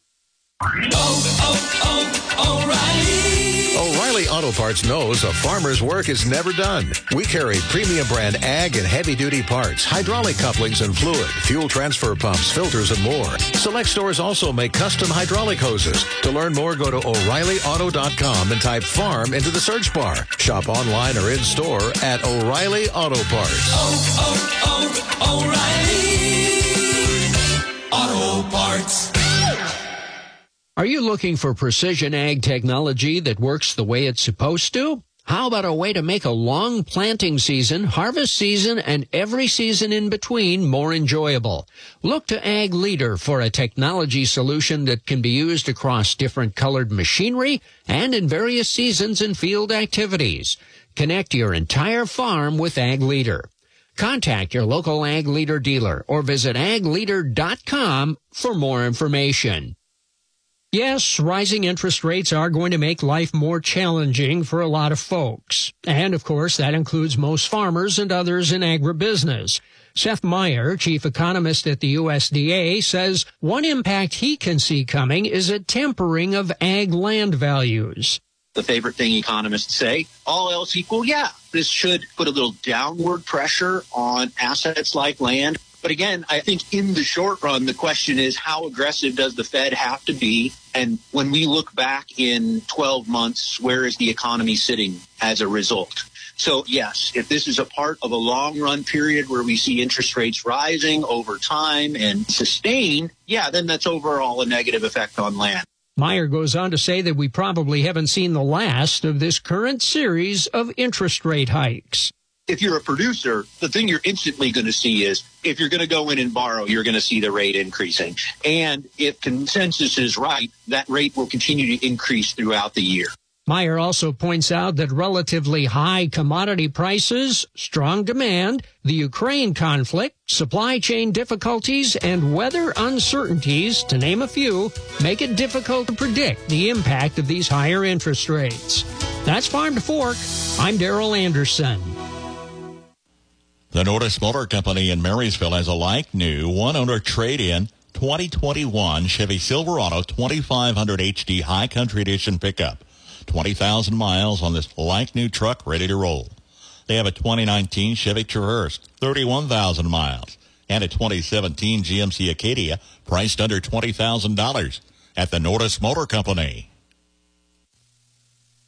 Speaker 6: O'Reilly Auto Parts knows a farmer's work is never done. We carry premium brand ag and heavy-duty parts, hydraulic couplings and fluid, fuel transfer pumps, filters, and more. Select stores also make custom hydraulic hoses. To learn more, go to O'ReillyAuto.com and type farm into the search bar. Shop online or in-store at O'Reilly Auto Parts.
Speaker 7: O'Reilly Auto Parts.
Speaker 5: Are you looking for precision ag technology that works the way it's supposed to? How about a way to make a long planting season, harvest season, and every season in between more enjoyable? Look to Ag Leader for a technology solution that can be used across different colored machinery and in various seasons and field activities. Connect your entire farm with Ag Leader. Contact your local Ag Leader dealer or visit agleader.com for more information. Yes, rising interest rates are going to make life more challenging for a lot of folks. And, of course, that includes most farmers and others in agribusiness. Seth Meyer, chief economist at the USDA, says one impact he can see coming is a tempering of ag land values.
Speaker 8: The favorite thing economists say, all else equal, yeah, this should put a little downward pressure on assets like land. But again, I think in the short run, the question is how aggressive does the Fed have to be? And when we look back in 12 months, where is the economy sitting as a result? So, yes, if this is a part of a long-run period where we see interest rates rising over time and sustained, yeah, then that's overall a negative effect on land.
Speaker 5: Meyer goes on to say that we probably haven't seen the last of this current series of interest rate hikes.
Speaker 8: If you're a producer, the thing you're instantly going to see is if you're going to go in and borrow, you're going to see the rate increasing. And if consensus is right, that rate will continue to increase throughout the year.
Speaker 5: Meyer also points out that relatively high commodity prices, strong demand, the Ukraine conflict, supply chain difficulties, and weather uncertainties, to name a few, make it difficult to predict the impact of these higher interest rates. That's Farm to Fork. I'm Darrell Anderson.
Speaker 9: The Nordis Motor Company in Marysville has a like-new one-owner trade-in 2021 Chevy Silverado 2500 HD High Country Edition pickup. 20,000 miles on this like-new truck ready to roll. They have a 2019 Chevy Traverse, 31,000 miles, and a 2017 GMC Acadia priced under $20,000 at the Nordis Motor Company.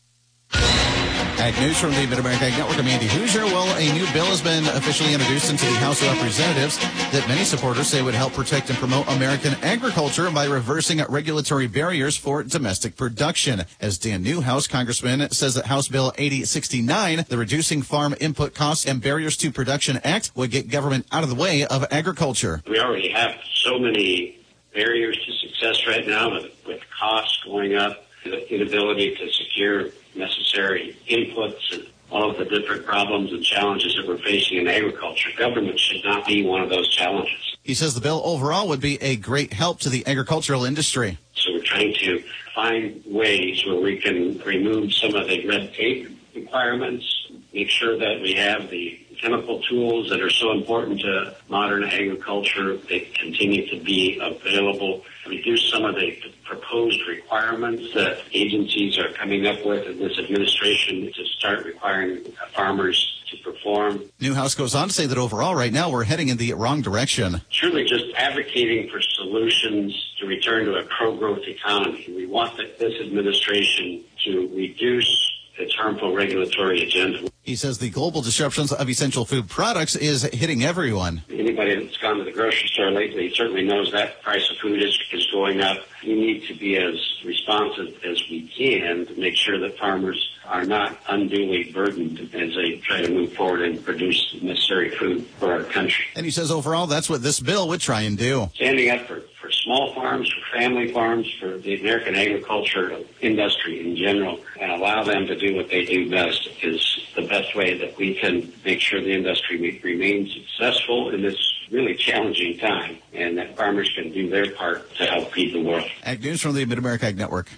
Speaker 4: Ag News from the Mid-America Ag Network. I'm Andy Hoosier. Well, a new bill has been officially introduced into the House of Representatives that many supporters say would help protect and promote American agriculture by reversing regulatory barriers for domestic production. As Dan Newhouse, Congressman, says that House Bill 8069, the Reducing Farm Input Costs and Barriers to Production Act, would get government out of the way of agriculture.
Speaker 7: We already have so many barriers to success right now with costs going up, the inability to secure necessary inputs, and all of the different problems and challenges that we're facing in agriculture. Government should not be one of those challenges.
Speaker 4: He says the bill overall would be a great help to the agricultural industry.
Speaker 7: So we're trying to find ways where we can remove some of the red tape requirements, make sure that we have the chemical tools that are so important to modern agriculture. They continue to be available. Reduce some of the proposed requirements that agencies are coming up with in this administration to start requiring farmers to perform.
Speaker 4: Newhouse goes on to say that overall right now we're heading in the wrong direction.
Speaker 7: Truly just advocating for solutions to return to a pro-growth economy. We want this administration to reduce its harmful regulatory agenda.
Speaker 4: He says the global disruptions of essential food products is hitting everyone.
Speaker 7: Anybody that's gone to the grocery store lately certainly knows that price of food is going up. We need to be as responsive as we can to make sure that farmers are not unduly burdened as they try to move forward and produce necessary food for our country.
Speaker 4: And he says overall that's what this bill would try and do.
Speaker 7: Standing up for small farms, for family farms, for the American agriculture industry in general, and allow them to do what they do best is the best way that we can make sure the industry remains successful in this really challenging time, and that farmers can do their part to help feed the world.
Speaker 4: Ag News from the Mid-America Ag Network.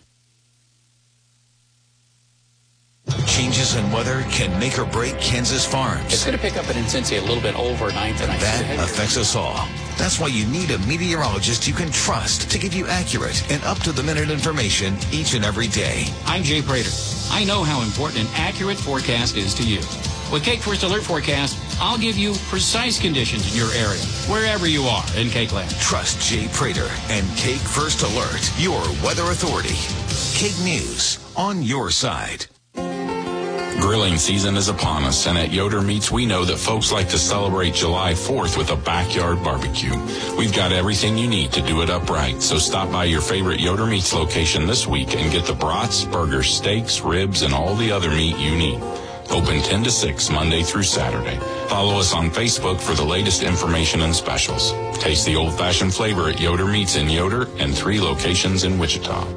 Speaker 10: Changes in weather can make or break Kansas farms.
Speaker 11: It's going to pick up in intensity a little bit overnight tonight.
Speaker 10: That affects us all. That's why you need a meteorologist you can trust to give you accurate and up-to-the-minute information each and every day.
Speaker 12: I'm Jay Prater. I know how important an accurate forecast is to you. With Cake First Alert Forecast, I'll give you precise conditions in your area, wherever you are in Cake Land.
Speaker 10: Trust Jay Prater and Cake First Alert, your weather authority. Cake News, on your side.
Speaker 13: Grilling season is upon us, and at Yoder Meats, we know that folks like to celebrate July 4th with a backyard barbecue. We've got everything you need to do it upright, so stop by your favorite Yoder Meats location this week and get the brats, burgers, steaks, ribs, and all the other meat you need. Open 10 to 6 Monday through Saturday. Follow us on Facebook for the latest information and specials. Taste the old-fashioned flavor at Yoder Meats in Yoder and 3 locations in Wichita.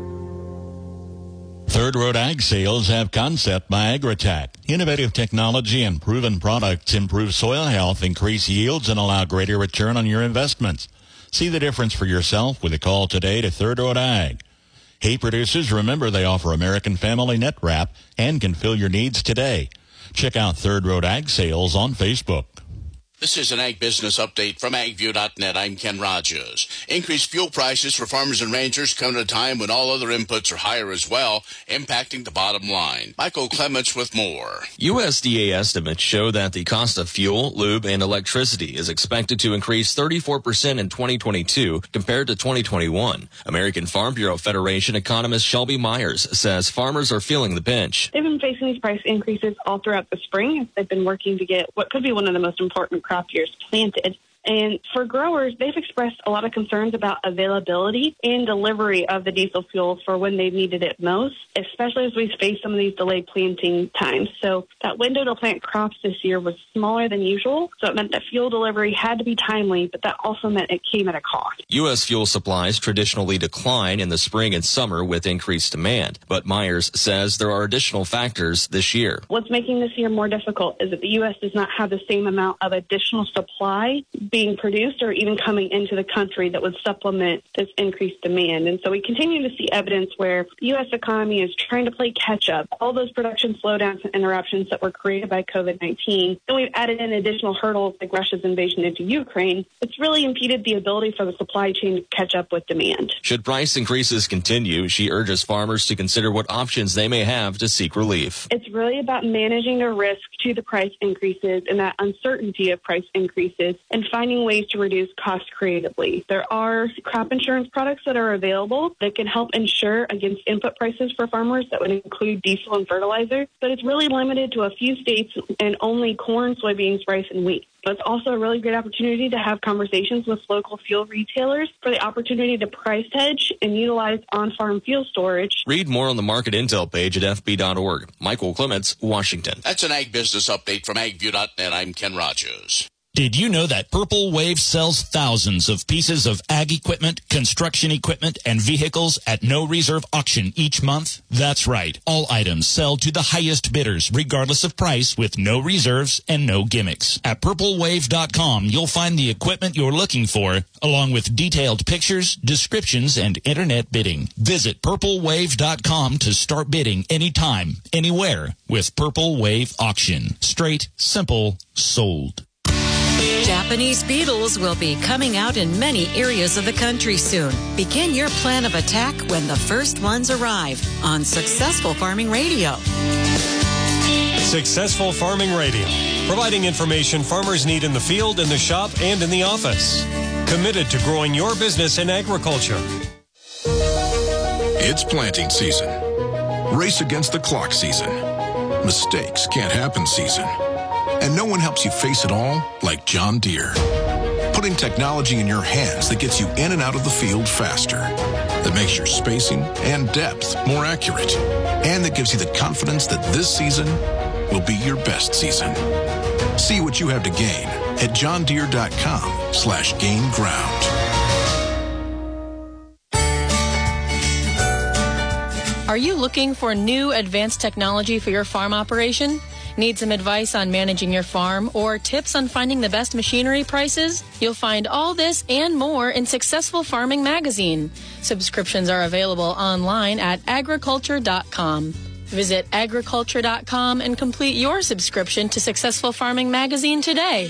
Speaker 9: Third Road Ag Sales have Concept by Agritech. Innovative technology and proven products improve soil health, increase yields, and allow greater return on your investments. See the difference for yourself with a call today to Third Road Ag. Hay producers, remember they offer American Family Net Wrap and can fill your needs today. Check out Third Road Ag Sales on Facebook.
Speaker 14: This is an Ag Business Update from AgView.net. I'm Ken Rogers. Increased fuel prices for farmers and ranchers come at a time when all other inputs are higher as well, impacting the bottom line. Michael Clements with more.
Speaker 15: USDA estimates show that the cost of fuel, lube, and electricity is expected to increase 34% in 2022 compared to 2021. American Farm Bureau Federation economist Shelby Myers says farmers are feeling the pinch.
Speaker 16: They've been facing these price increases all throughout the spring. They've been working to get what could be one of the most important crop years planted. And for growers, they've expressed a lot of concerns about availability and delivery of the diesel fuel for when they needed it most, especially as we face some of these delayed planting times. So that window to plant crops this year was smaller than usual, so it meant that fuel delivery had to be timely, but that also meant it came at a cost.
Speaker 15: U.S. fuel supplies traditionally decline in the spring and summer with increased demand, but Myers says there are additional factors this year.
Speaker 16: What's making this year more difficult is that the U.S. does not have the same amount of additional supply being produced or even coming into the country that would supplement this increased demand. And so we continue to see evidence where the U.S. economy is trying to play catch up. All those production slowdowns and interruptions that were created by COVID-19, and we've added in additional hurdles like Russia's invasion into Ukraine. It's really impeded the ability for the supply chain to catch up with demand.
Speaker 15: Should price increases continue, she urges farmers to consider what options they may have to seek relief.
Speaker 16: It's really about managing the risk to the price increases and that uncertainty of price increases and finding ways to reduce costs creatively. There are crop insurance products that are available that can help insure against input prices for farmers that would include diesel and fertilizer, but it's really limited to a few states and only corn, soybeans, rice, and wheat. It's also a really great opportunity to have conversations with local fuel retailers for the opportunity to price hedge and utilize on-farm fuel storage.
Speaker 15: Read more on the market intel page at fb.org. Michael Clements, Washington.
Speaker 14: That's an Ag Business Update from AgView.net. I'm Ken Rogers.
Speaker 1: Did you know that Purple Wave sells thousands of pieces of ag equipment, construction equipment, and vehicles at no reserve auction each month? That's right. All items sell to the highest bidders, regardless of price, with no reserves and no gimmicks. At purplewave.com, you'll find the equipment you're looking for, along with detailed pictures, descriptions, and internet bidding. Visit purplewave.com to start bidding anytime, anywhere with Purple Wave Auction. Straight, simple, sold.
Speaker 27: Japanese beetles will be coming out in many areas of the country soon. Begin your plan of attack when the first ones arrive on Successful Farming Radio.
Speaker 17: Successful Farming Radio, providing information farmers need in the field, in the shop, and in the office. Committed to growing your business in agriculture.
Speaker 18: It's planting season. Race against the clock season. Mistakes can't happen season. And no one helps you face it all like John Deere. Putting technology in your hands that gets you in and out of the field faster, that makes your spacing and depth more accurate, and that gives you the confidence that this season will be your best season. See what you have to gain at johndeere.com/gain ground.
Speaker 19: Are you looking for new advanced technology for your farm operation? Need some advice on managing your farm or tips on finding the best machinery prices? You'll find all this and more in Successful Farming Magazine. Subscriptions are available online at agriculture.com. Visit agriculture.com and complete your subscription to Successful Farming Magazine today.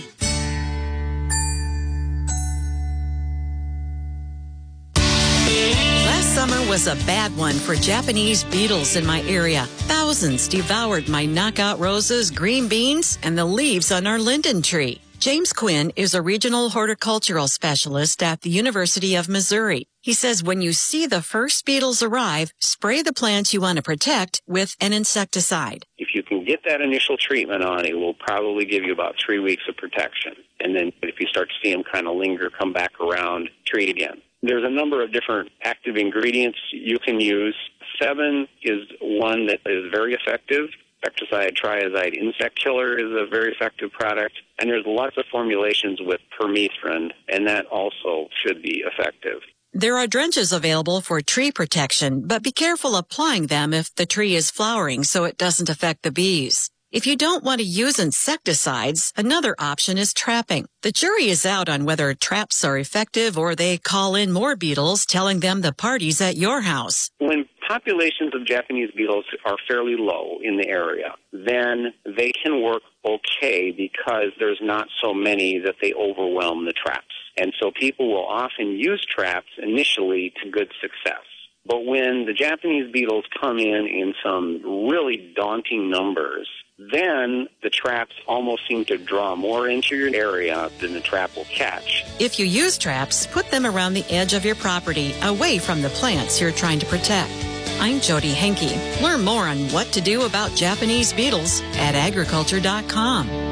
Speaker 27: Summer was a bad one for Japanese beetles in my area. Thousands devoured my knockout roses, green beans, and the leaves on our linden tree. James Quinn is a regional horticultural specialist at the University of Missouri. He says when you see the first beetles arrive, spray the plants you want to protect with an insecticide.
Speaker 20: If you can get that initial treatment on, it will probably give you about 3 weeks of protection. And then if you start to see them kind of linger, come back around, treat again. There's a number of different active ingredients you can use. 7 is one that is very effective. Insecticide triazide insect killer is a very effective product. And there's lots of formulations with permethrin, and that also should be effective.
Speaker 27: There are drenches available for tree protection, but be careful applying them if the tree is flowering so it doesn't affect the bees. If you don't want to use insecticides, another option is trapping. The jury is out on whether traps are effective or they call in more beetles, telling them the party's at your house.
Speaker 20: When populations of Japanese beetles are fairly low in the area, then they can work okay because there's not so many that they overwhelm the traps. And so people will often use traps initially to good success. But when the Japanese beetles come in some really daunting numbers, then the traps almost seem to draw more into your area than the trap will catch.
Speaker 27: If you use traps, put them around the edge of your property, away from the plants you're trying to protect. I'm Jody Henke. Learn more on what to do about Japanese beetles at agriculture.com.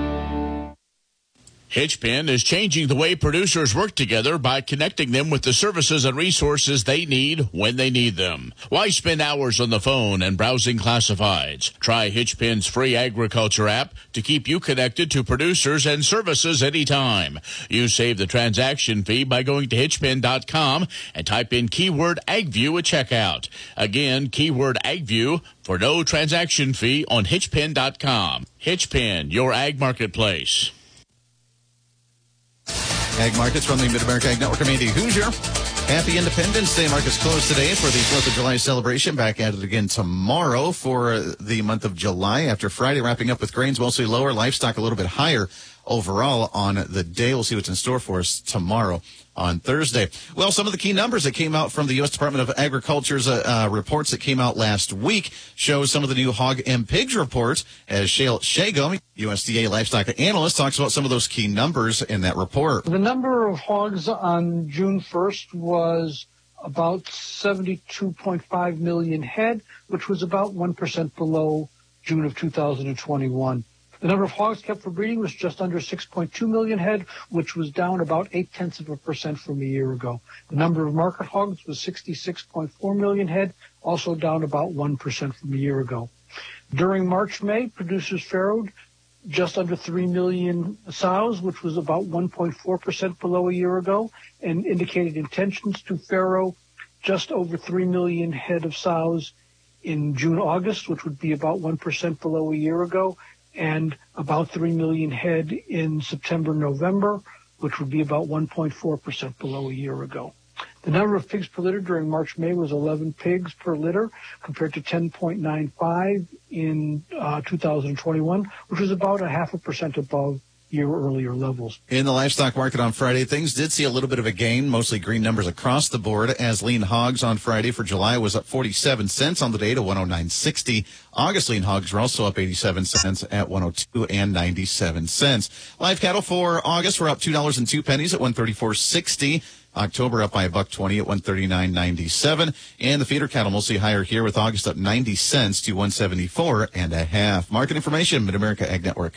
Speaker 14: Hitchpin is changing the way producers work together by connecting them with the services and resources they need when they need them. Why spend hours on the phone and browsing classifieds? Try Hitchpin's free agriculture app to keep you connected to producers and services anytime. You save the transaction fee by going to hitchpin.com and type in keyword AgView at checkout. Again, keyword AgView for no transaction fee on hitchpin.com. Hitchpin, your ag marketplace.
Speaker 4: Ag Markets from the Mid-America Ag Network. I'm Andy Hoosier. Happy Independence Day. Markets closed today for the 4th of July celebration. Back at it again tomorrow for the month of July after Friday, wrapping up with grains mostly lower, livestock a little bit higher. overall on the day. We'll see what's in store for us tomorrow on Thursday. Well, some of the key numbers that came out from the U.S. Department of Agriculture's reports that came out last week show some of the new hog and pigs reports, as Shale Shagum, USDA livestock analyst, talks about some of those key numbers in that report.
Speaker 2: The number of hogs on June 1st was about 72.5 million head, which was about 1% below June of 2021. The number of hogs kept for breeding was just under 6.2 million head, which was down about 0.8% from a year ago. The number of market hogs was 66.4 million head, also down about 1% from a year ago. During March-May, producers farrowed just under 3 million sows, which was about 1.4% below a year ago, and indicated intentions to farrow just over 3 million head of sows in June-August, which would be about 1% below a year ago, and about 3 million head in September-November, which would be about 1.4% below a year ago. The number of pigs per litter during March-May was 11 pigs per litter compared to 10.95 in 2021, which was about 0.5% above year earlier levels.
Speaker 4: In the livestock market on Friday, things did see a little bit of a gain, mostly green numbers across the board, as lean hogs on Friday for July was up 47 cents on the day to 109.60. August lean hogs were also up 87 cents at 102.97 cents. Live cattle for August were up $2.02 at 134.60. October up by $1.20 at 139.97, and the feeder cattle mostly higher here, with August up 90 cents to 174.5. Market information, Mid-America Ag Network.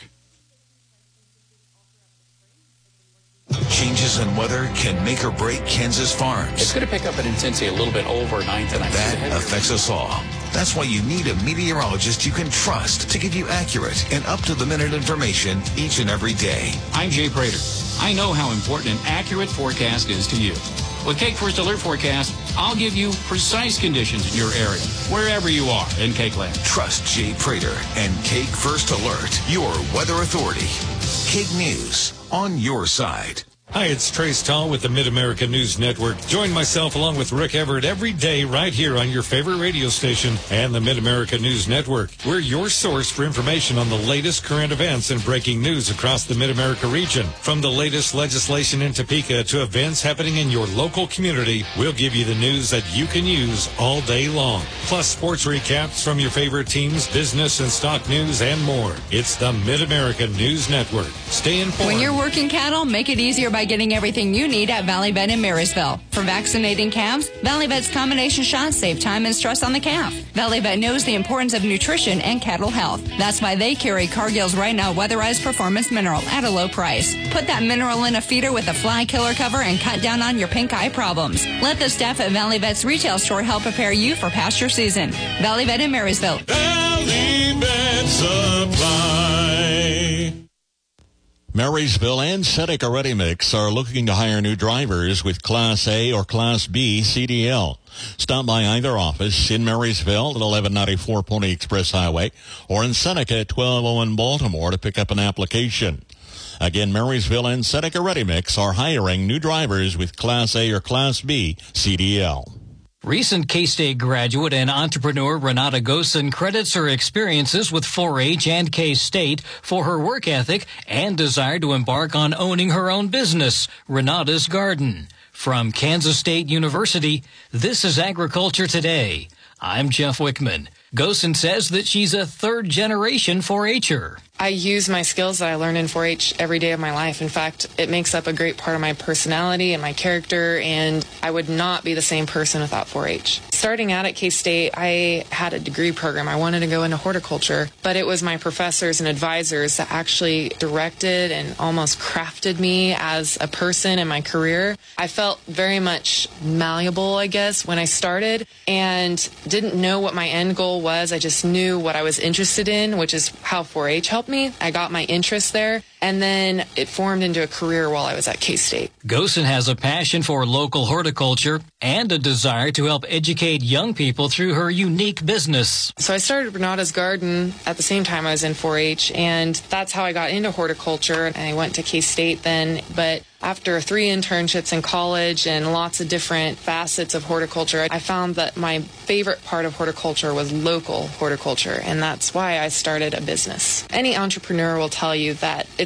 Speaker 10: Changes in weather can make or break Kansas farms.
Speaker 11: It's going to pick up in intensity a little bit overnight tonight.
Speaker 10: That affects us all. That's why you need a meteorologist you can trust to give you accurate and up-to-the-minute information each and every day.
Speaker 12: I'm Jay Prater. I know how important an accurate forecast is to you. With Cake First Alert Forecast, I'll give you precise conditions in your area, wherever you are in Cakeland.
Speaker 10: Trust Jay Prater and Cake First Alert, your weather authority. Cake News, on your side.
Speaker 3: Hi, it's Trace Tall with the Mid-America News Network. Join myself along with Rick Everett every day right here on your favorite radio station and the Mid-America News Network. We're your source for information on the latest current events and breaking news across the Mid-America region. From the latest legislation in Topeka to events happening in your local community, we'll give you the news that you can use all day long. Plus sports recaps from your favorite teams, business and stock news, and more. It's the Mid-America News Network. Stay informed.
Speaker 21: When you're working cattle, make it easier by getting everything you need at Valley Vet in Marysville. For vaccinating calves, Valley Vet's combination shots save time and stress on the calf. Valley Vet knows the importance of nutrition and cattle health. That's why they carry Cargill's Right Now Weatherized Performance Mineral at a low price. Put that mineral in a feeder with a fly killer cover and cut down on your pink eye problems. Let the staff at Valley Vet's retail store help prepare you for pasture season. Valley Vet in Marysville.
Speaker 9: Valley Vet Supply. Marysville and Seneca Ready Mix are looking to hire new drivers with Class A or Class B CDL. Stop by either office in Marysville at 1194 Pony Express Highway or in Seneca at 1201 Baltimore to pick up an application. Again, Marysville and Seneca Ready Mix are hiring new drivers with Class A or Class B CDL.
Speaker 22: Recent K-State graduate and entrepreneur Renata Gosen credits her experiences with 4-H and K-State for her work ethic and desire to embark on owning her own business, Renata's Garden. From Kansas State University, this is Agriculture Today. I'm Jeff Wickman. Gosen says that she's a third-generation 4-H'er.
Speaker 23: I use my skills that I learn in 4-H every day of my life. In fact, it makes up a great part of my personality and my character, and I would not be the same person without 4-H. Starting out at K-State, I had a degree program. I wanted to go into horticulture, but it was my professors and advisors that actually directed and almost crafted me as a person in my career. I felt very much malleable, I guess, when I started, and didn't know what my end goal was. I just knew what I was interested in, which is how 4-H helped me. I got my interest there, and then it formed into a career while I was at K-State.
Speaker 22: Gosen has a passion for local horticulture and a desire to help educate young people through her unique business.
Speaker 23: So I started Renata's Garden at the same time I was in 4-H, and that's how I got into horticulture. And I went to K-State then, but after 3 internships in college and lots of different facets of horticulture, I found that my favorite part of horticulture was local horticulture, and that's why I started a business. Any entrepreneur will tell you that it's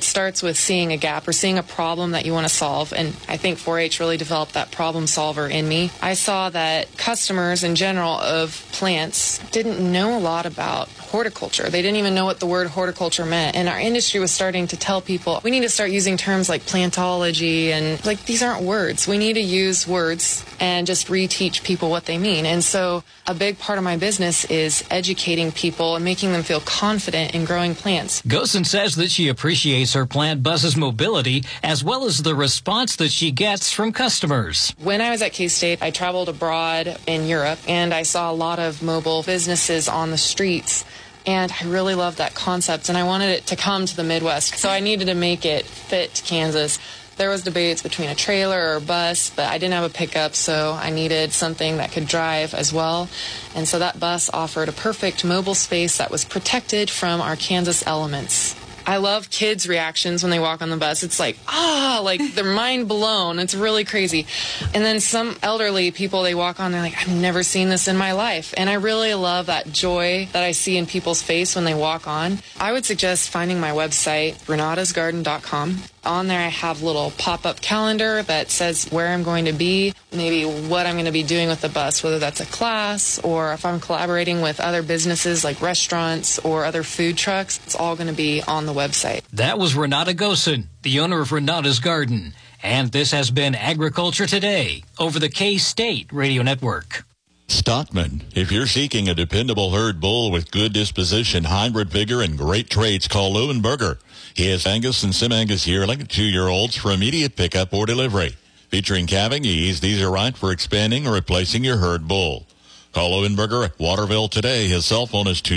Speaker 23: starts with seeing a gap or seeing a problem that you want to solve. And I think 4-H really developed that problem solver in me. I saw that customers in general of plants didn't know a lot about horticulture. They didn't even know what the word horticulture meant. And our industry was starting to tell people, we need to start using terms like plantology and like, these aren't words. We need to use words and just reteach people what they mean. And so a big part of my business is educating people and making them feel confident in growing plants.
Speaker 22: Gosen says that she appreciates her plant buzz's mobility as well as the response that she gets from customers.
Speaker 23: When I was at K-State, I traveled abroad in Europe and I saw a lot of mobile businesses on the streets. And I really loved that concept, and I wanted it to come to the Midwest, so I needed to make it fit Kansas. There was debates between a trailer or a bus, but I didn't have a pickup, so I needed something that could drive as well. And so that bus offered a perfect mobile space that was protected from our Kansas elements. I love kids' reactions when they walk on the bus. It's like, like they're mind blown. It's really crazy. And then some elderly people, they walk on, they're like, I've never seen this in my life. And I really love that joy that I see in people's face when they walk on. I would suggest finding my website, renatasgarden.com. On there, I have a little pop-up calendar that says where I'm going to be, maybe what I'm going to be doing with the bus, whether that's a class or if I'm collaborating with other businesses like restaurants or other food trucks. It's all going to be on the website.
Speaker 22: That was Renata Gosen, the owner of Renata's Garden. And this has been Agriculture Today over the K-State Radio Network.
Speaker 9: Stockman, if you're seeking a dependable herd bull with good disposition, hybrid vigor, and great traits, call Leuenberger. He has Angus and Sim-Angus yearling, 2-year-olds for immediate pickup or delivery. Featuring calving ease, these are right for expanding or replacing your herd bull. Call Leuenberger at Waterville today. His cell phone is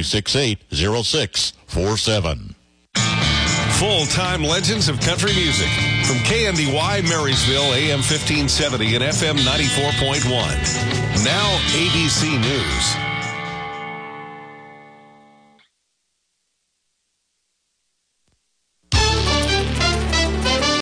Speaker 9: 268-0647.
Speaker 5: Full-time legends of country music. From KNDY Marysville, AM 1570 and FM 94.1. Now ABC News.